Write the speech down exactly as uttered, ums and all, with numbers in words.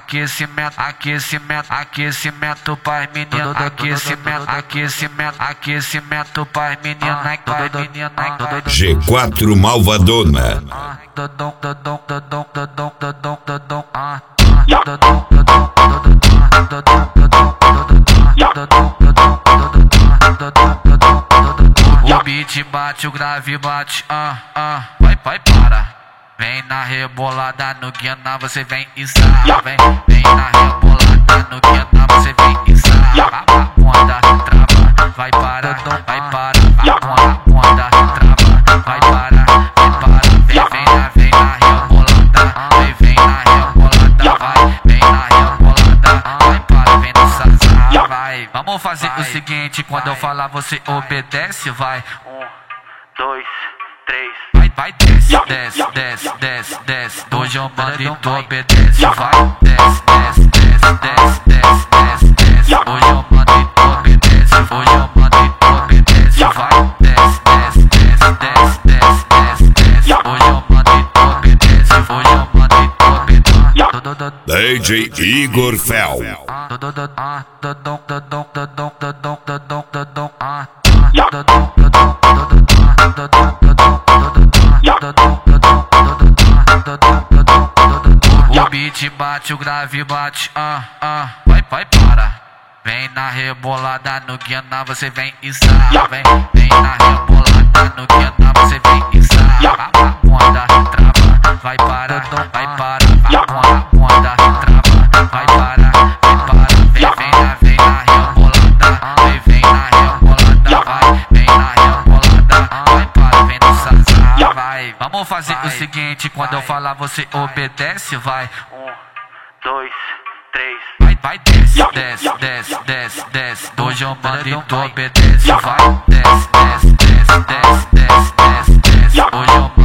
aquecimento, aquecimento, aquecimento pras meninas, aquecimento, aquecimento, aquecimento pras meninas, pras meninas. G quatro Malvadona. Dodom, dodom, dodom, dodom, dodom, dodom, ah. O beat bate, o grave bate, ah, ah. Vai, vai, para. Vem na rebolada no guiana, você vem e sarra. Vem, vem na rebolada no guiana, você vem e sarra. A bunda trava, vai para, vai para. A bunda trava, vai para, vai para. Vem, vem na, vem na rebolada, vem, vem na rebolada, vai. Vem na rebolada, vai para, vem nessa sarra, vai. Vamos fazer vai, o seguinte, quando vai, eu falar você vai, obedece, vai. Um, dois, três. Vai, vai, desce, desce, desce, desce, desce. Hoje eu mando e tu obedece, vai. Desce, desce, desce, desce, desce, desce, desce. Hoje eu mando e tu obedece, hoje eu mando e tu obedece, vai. Desce, desce, desce, desce, desce, desce, desce. Hoje eu mando e tu obedece, hoje eu mando e tu obedece. D J Igor Fel. O beat bate, o grave bate, ah, ah. Vai, vai, para. Vem na rebolada no guiana, você vem e sarra. Vem, vem na rebolada no guiana, você vem e sarra. A bunda trava, vai para, vai para. A bunda trava, vai para, vai para. Vem, vem na, vem na rebolada, vem, vem na rebolada, vai. Vem na rebolada, vai para, vem nessa sarra, vai. Vamos fazer vai, o seguinte, quando vai, eu falar você vai, obedece, vai. Um, dois, três. Vai, vai, desce, desce, desce, desce, desce. Hoje eu mando e tu obedece, vai. Desce, desce, desce, desce, desce, desce, desce. Hoje eu mando